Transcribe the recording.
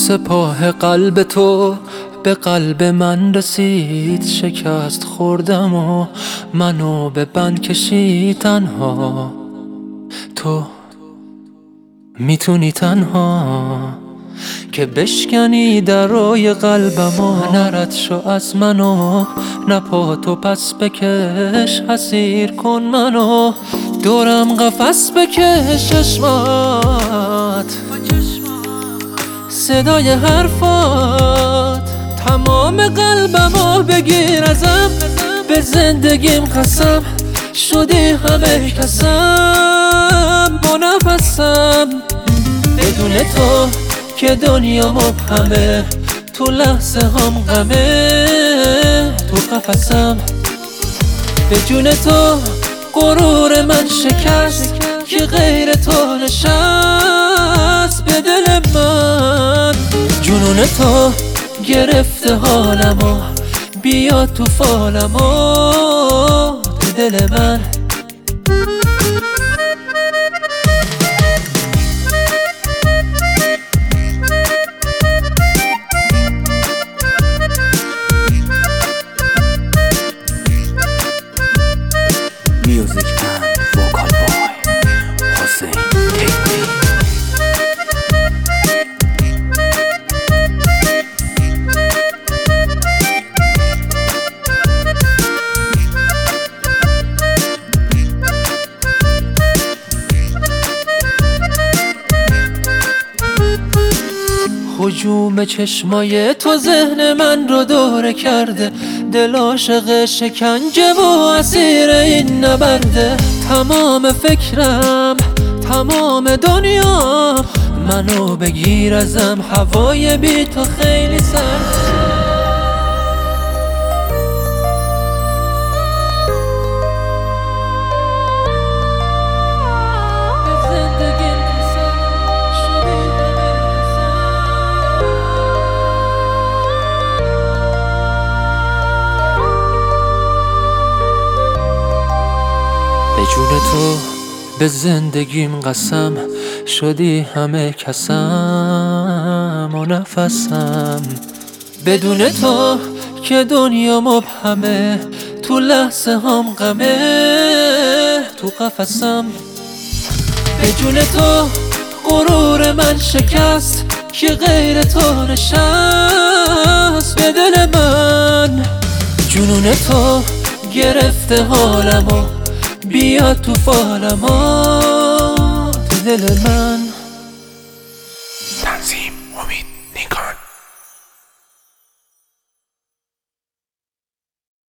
سپاه قلب تو به قلب من رسید، شکست خوردم و منو به بند کشید. تنها تو میتونی تنها که بشکنی درای قلبمو. نرد شو از منو، نه پاتو پس بکش، حسیر کن منو، دورم قفس بکش. چشمات، صدای حرفات، تمام قلبمو بگیر ازم. به زندگیم قسم شدی همه کسم با نفسم. بدون تو که دنیا مبهمه، تو لحظه هم غمه. تو قفسم به جون تو غرور من شکست، که غیر تو نشست به دل من. جنون تو گرفته حالمو، بیا تو فالمو تو دل من. Music and vocal boy Hussein Hikmi. هجوم چشمای تو ذهن من رو دوره کرده، دل عاشق شکنجه و اسیر این نبرده. تمام فکرم، تمام دنیا، منو بگیر ازم، هوای بی تو خیلی سرده. به جون تو به زندگیم قسم شدی همه کسم و نفسم. بدون تو که دنیا مبهمه، تو لحظه هم غمه. تو قفسم به جون تو غرور من شکست، که غیر تو نشست به دل من. جنون تو گرفته حالمو، بیا تو فالمو تو دل من. تنظیم امید نیکان.